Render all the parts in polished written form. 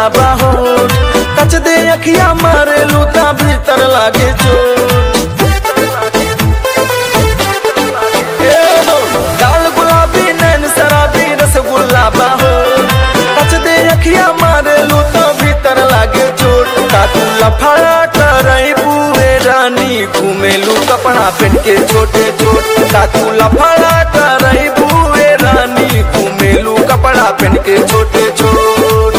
गुलाबा हो कच दे अखिया मारे लूता भीतर लागे चोट गाल गुलाबी नैन शराबी रसगुल्ला बाहो कच दे अखिया मारे लूता भीतर लागे चोट कातू लफड़ा करई बुए रानी घूमेलू कपड़ा पहन के छोटे छोट कातू लफड़ा करई बुए रानी घूमेलू कपड़ा पहन के छोटे छोट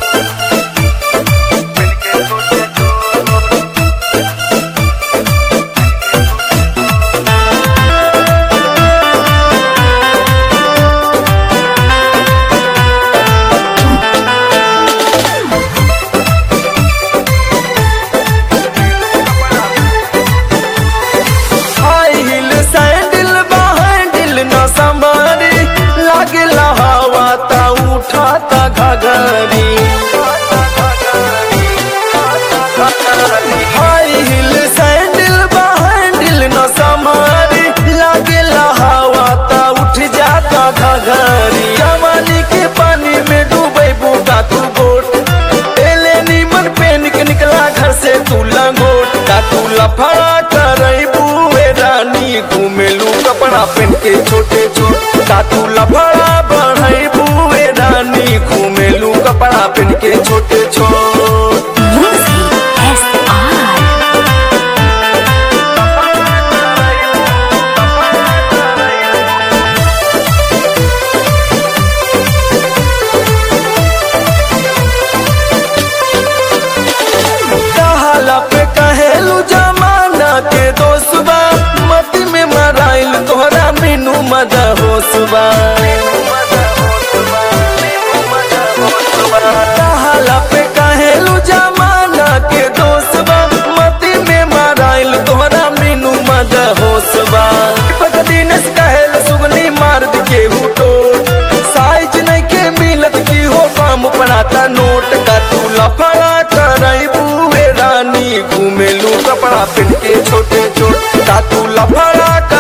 घघरी हाई हिल सैंडल बहंडिल न समारी लागे हवा ता उठ जाता घघरी जवानी के पानी में डूबे बूटा तू बोट एले नीमन पेन के निकला घर से तू लंगोट का तू लफड़ा करई बुए रानी घूमेलू कपड़ा पहन के छोटे छोट का तू लफड़ा बढ़ई बुए रानी घूमेलू कपड़ा पहन के छोटे छोट कहाला पे कहेलू जमाना के दोस्तबा मती में मराइल तोहरा मीनू मजा होसबा कहाला पे कहेलू जमाना के दोस्तबा मती में मराइल तोहरा मीनू मजा होसबा दिनेश कहेल सुगनी मार के हुटोट साइज नहीं के मिलत की हो काम पड़ाता नोट का तू लफड़ा करई बुए रानी घूमेलू कपड़ा पहन के छोटे छोट का तू लफड़ा